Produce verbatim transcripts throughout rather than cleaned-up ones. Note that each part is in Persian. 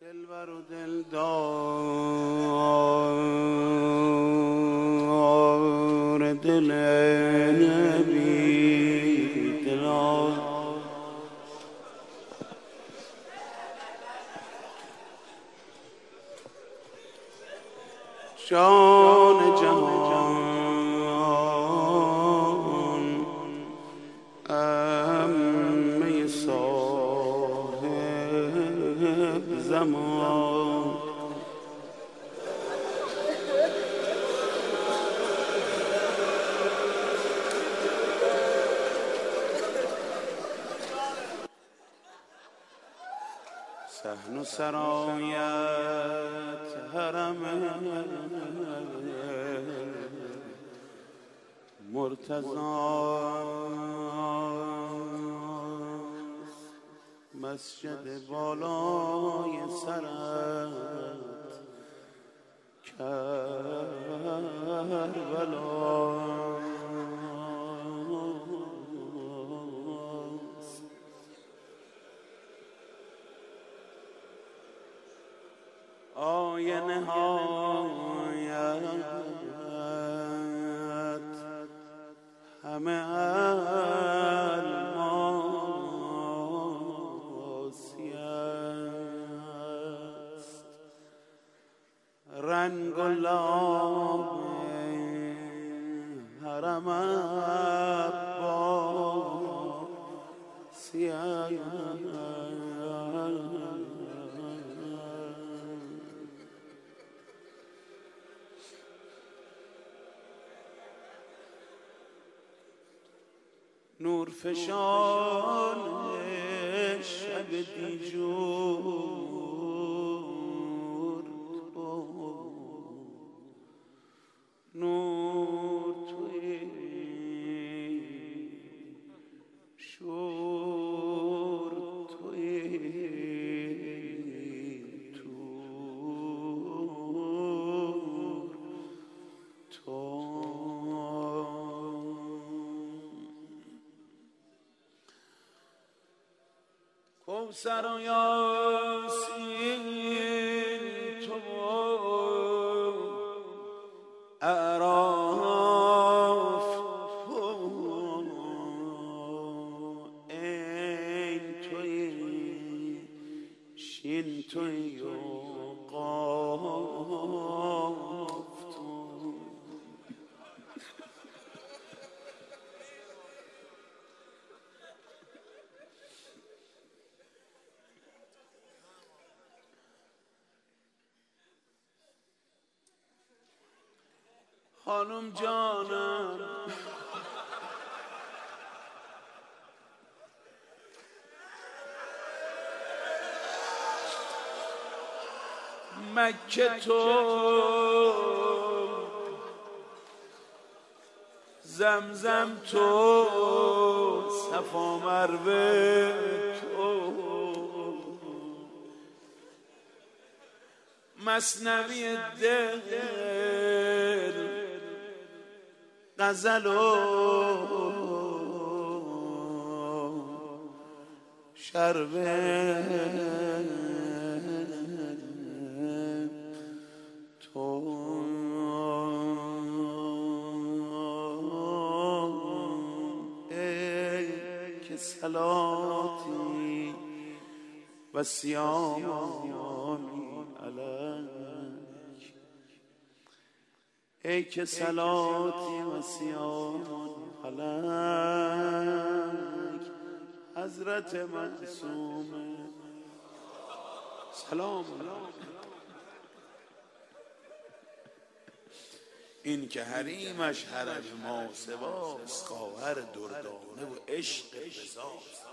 دلبر و دلدار دل نبی دلار جان جهان عمه صاحب زمان صحن و سرایت حرم مرتضاست، مسجد بالای سرت کربلاست. آینه هایت همه الماسی است، رنگ و لاب حرم عباسی است. نور فشان شب دیجور نور توی شور توی تور تو کوثر و یاسین تو اعراف این توی شین توی و قاف تو خانم جانم مکه تو زمزم تو صفا مروه تو مثنوی دل غزل و شربه تو ای که صلاتی و سیامی علیک، ای که صلاتی و سیامی علیک حضرت معصوم سلام. این که حریمش حرم ماسواست، خواهر دردانه و عشق رضاست.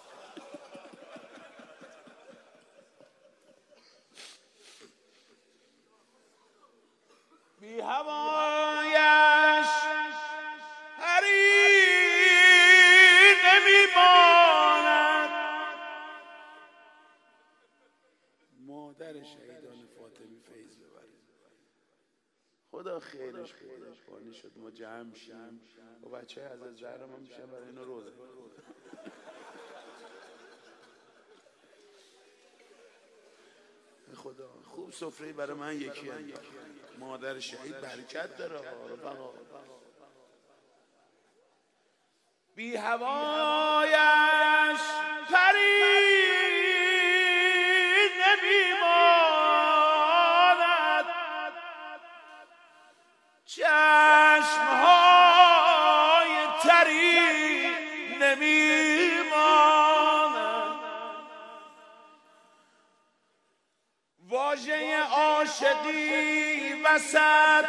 بی هوایش حریم نمیماند. مادر شهیدان فاطمی فیض ببرید، خدا خیرش خیرش کنی شد ما جمع شیم و بچه های حضرت زهرا ما میشن برای اینو روزه. خدا خوب سفره برای من یکی انداخت. مادر شهید برکت داره رفقا. بی هوایش پری نمیماند، چشمهای تری نمیماند، واژه عاشقی وسط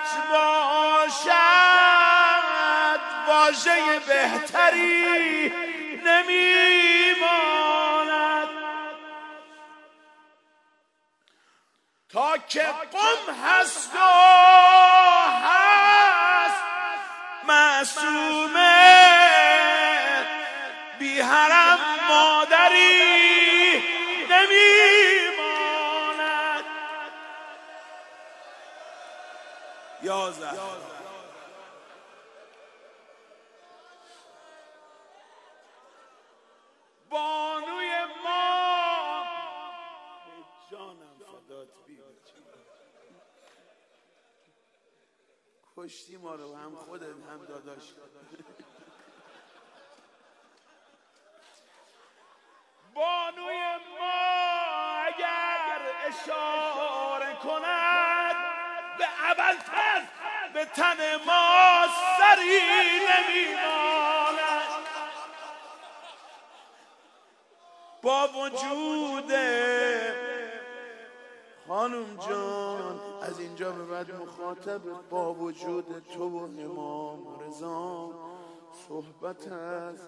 باشد، واژه بهتری نمیماند، تا که قم هست و هست معصومه، بی حرم مادری نمیماند. یا زهرا بانوی ما، جانم فدات بی، کشتی ما رو، هم خودت هم داداش. بانوی ما اگر اشاره کند، به ابدتر به تن ما سری نمیماند. با وجود خانم جان، از اینجا به بعد مخاطب با وجود تو و امام رضا، صحبت از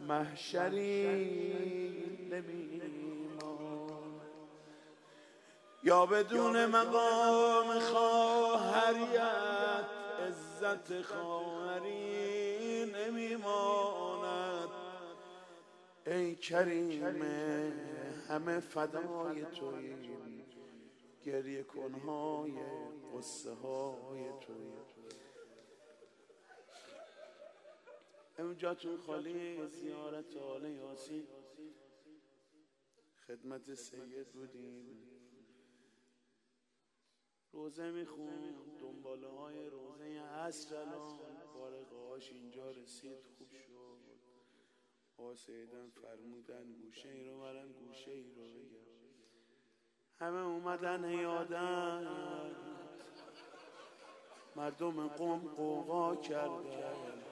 محشری نمیمان. یا بدون مقام خواهریت عزت خواهری نمیماند. ای کریم همه فدای توییم، گریه کنهای قصه های توییم. اونجاتون خالی زیارت آل یاسین، خدمت سید بودیم، روزه میخون، دنباله های روزه عصر الان بارقه هاش اینجا رسید، خوب شد. آقا سیدم فرمودن گوشه ای رو برم گوشه ای رو بگم. همه اومدن عیادت، مردم قم قوقا کردن.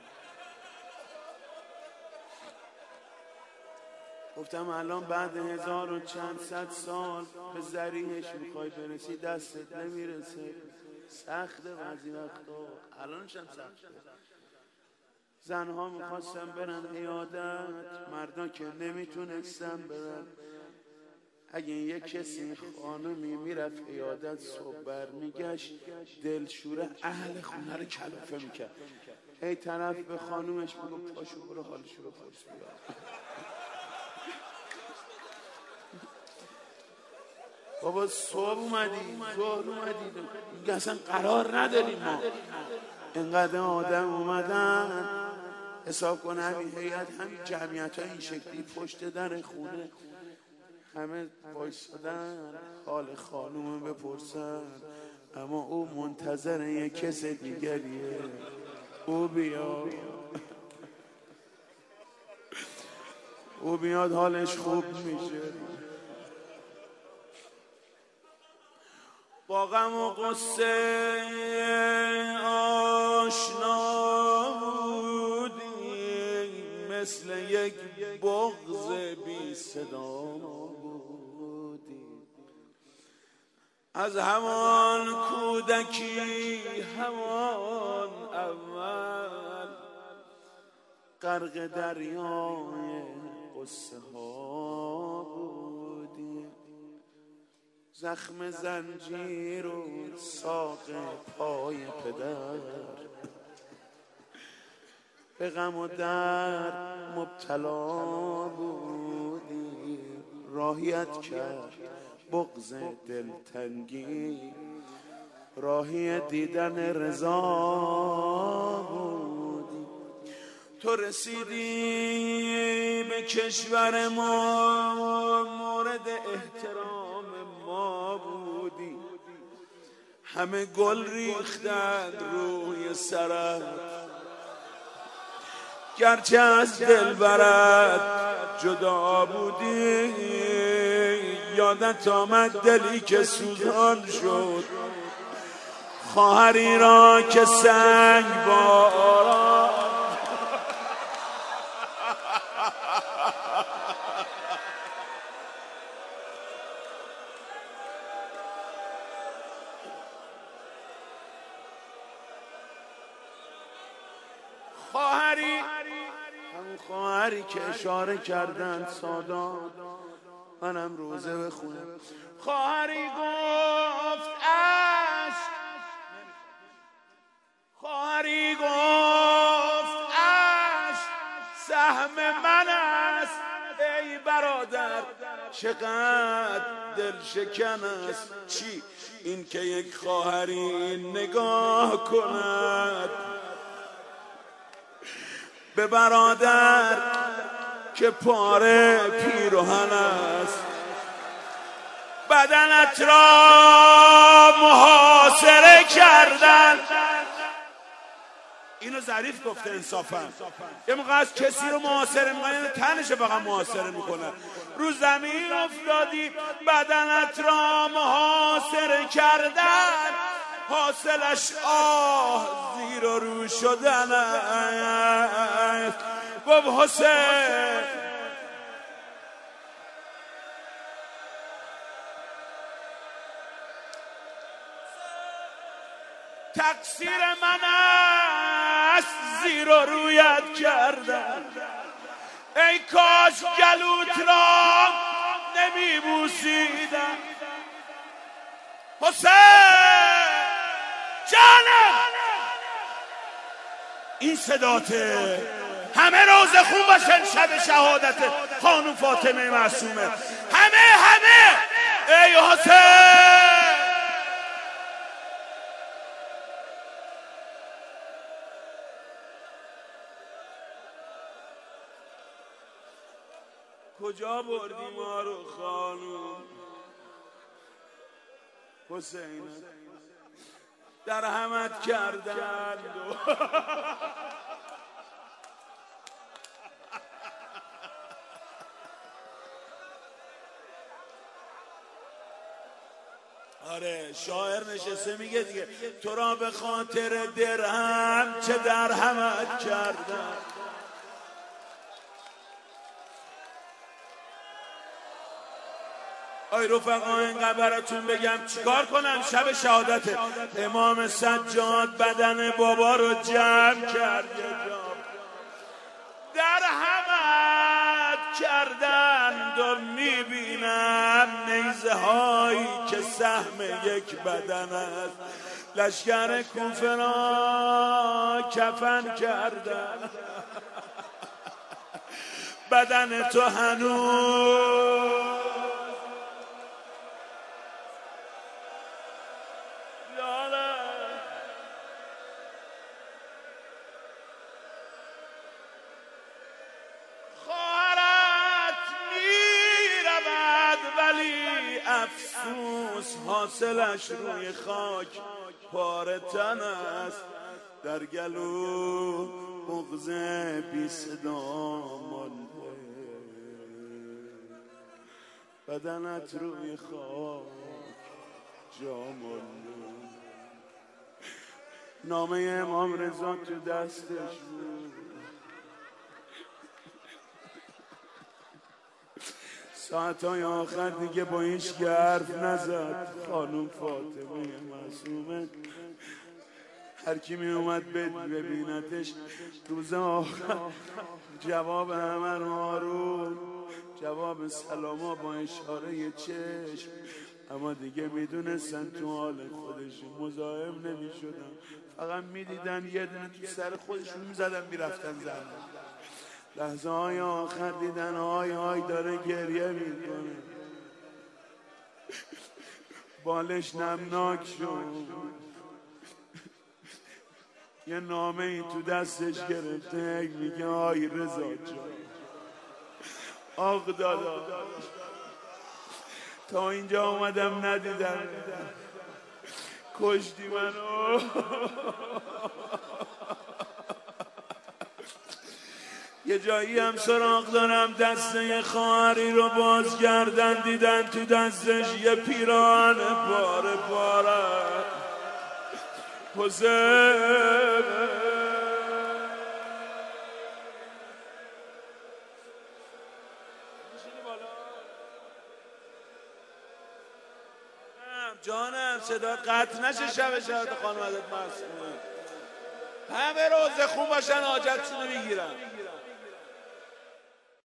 گفتم الان بعد هزار و چند صد سال به ذریحش میخوای برسی، دستت نمیرسه. سخته بعضی وقتا، الانش هم سخته. زنها میخواستن برن عیادت، مردا که نمیتونستن برن. اگه یک کسی خانمی میرفت عیادت، صبح برمیگشت دلشوره اهل خونه رو کلافه میکرد. هی طرف به خانومش میگو پاشو برو حالشو رو پرس بیار. بابا صبح اومدی، ظهر اومدی، میگه اصلا قرار نداریم ما. اینقدر آدم اومدن، حساب کن همین هیئت، همین جمعیت ها این شکلی پشت در خونه همه وایسادن حال خانوم بپرسن، اما او منتظر یک کس دیگریه. او بیاد، او بیاد حالش خوب میشه. با غم و قصه آشنا بودی، مثل یک بغض بی صدا بودی. از همان کودکی همان اول، غرق دریای قصه ها بودی. زخم زنجیر و ساق پای پدر، به غم و درد مبتلا بودی. راهیت کرد بغض دلتنگی، راهی دیدن رضا بودی. تو رسیدی به کشور ما، مورد احترام ما بود. همه گل ریختن روی سرت، گرچه از دل برت جدا بودی، یادت آمد دلی که سوزان شد، خواهری را که سنگ باران. خواهری، همون خواهری که اشاره کردن سادات، منم روزه بخونم. خواهری گفت عشق، خواهری گفت عشق سهم من است، ای برادر چقدر دل شکن است. چی؟ این که یک خواهری نگاه کند به برادر که پاره پیراهن است، بدنت را محاصره کردن. اینو ظریف گفته انصافا. یه موقع از کسی رو محاصره میکنه، تنش فقط محاصره میکنه. رو زمین افتادی، بدنت را محاصره کردن، حاصلش آه زیر و رو شدن است. گفت حسین تقصیر من است زیر و رویت کردن، ای کاش گلوت را نمی بوسیدم. حسین جانم، این صداته. همه روزه خون باشن شب شهادت خانم فاطمه معصومه. همه همه ای حسین. کجا بردی ما رو خانوم؟ حسین در همت کردن. آره شاعر نشسته میگه دیگه، تو را به خاطر درهم چه در همت کردن. آی رفقا اینقدر براتون بگم چیکار کنم شب شهادت امام سجاد بدن بابا رو جمع کرد، در همت کردند و میبینم نیزه هایی که سهم یک بدن است، لشکر کوفه را کفن کردن، بدن تو هنوز افسوس حاصلش روی خاک پاره تن است، در گلو بغض بی صدا مانده، بدنت روی خاک جا مانده. نامه امام رضا تو دستش بود، ساعتهای آخر دیگه با هیچ حرف نزد. خانم فاطمه معصومه هر کی می اومد ببینتش روز آخر جواب همه رو، جواب سلاما با اشاره چشم، اما دیگه میدونستن تو حال خودشون مزاحم نمی شدن، فقط میدیدن یه دونه تو سر خودشون میزدن میرفتن زن. لحظه های آخر دیدن های های داره گریه میکنه، بالش نمناک شد، یه نامه ای تو دستش گرفته میگه آی رضا جان، آق دادا تا اینجا اومدم ندیدم، کشتی منو. یه جایی هم سراغ دارم دسته خواهری رو باز کردن، دیدن تو دستش یه پیران پاره پاره. حسین جانم صدات قطع نشه شب شهادت خانم ازت معصومه. همه روزه خوب باشن حاجتشونو میگیرن.